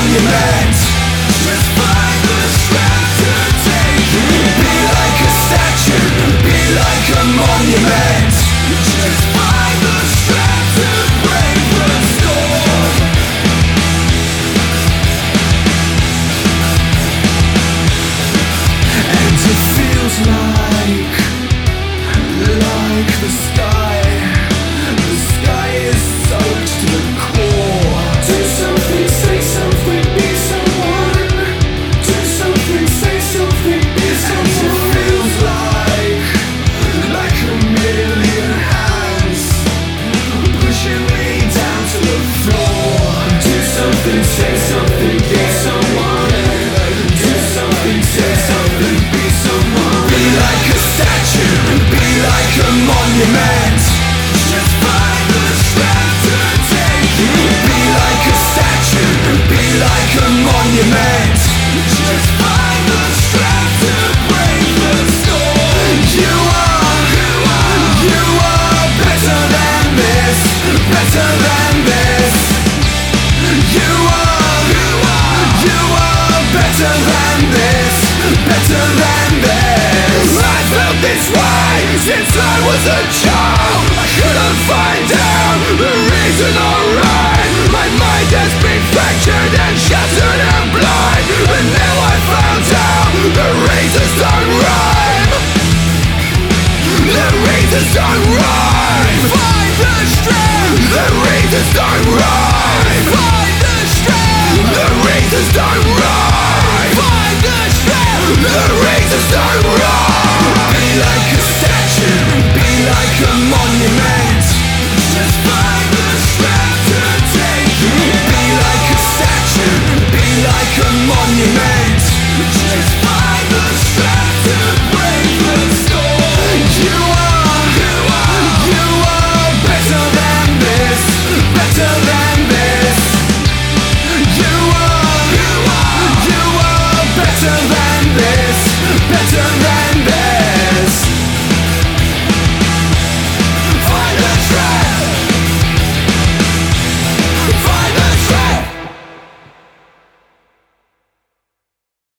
monument. Just find the strength to take it. Be like a statue, be like a monument. Just find the strength to brave the storm. And it feels like the sky is soaked to the core. Do something, say something, be someone. Do something, say something, be someone. And it feels like a million hands pushing me down to the floor. Do something, say something, be someone. Do something, say something, be someone. Be like a statue, be like a monument. Just find the strength to take it. Be like a statue, be like a monument. Just find the strength to break the storm. You are better than this, better than this. You are better than this, better than this. I felt this way since I was a child. I couldn't find out the reason or rhyme. My mind has been fractured and shattered and blind. But now I found out the reasons don't rhyme. The reasons don't rhyme. Find the strength. The reasons don't rhyme. Find the strength. The reasons don't rhyme. Find the strength. The reasons don't rhyme. Be like a statue, be like a monument. Just find the strength to take it. Be like a statue, be like a monument. Just find the strength to break the storm.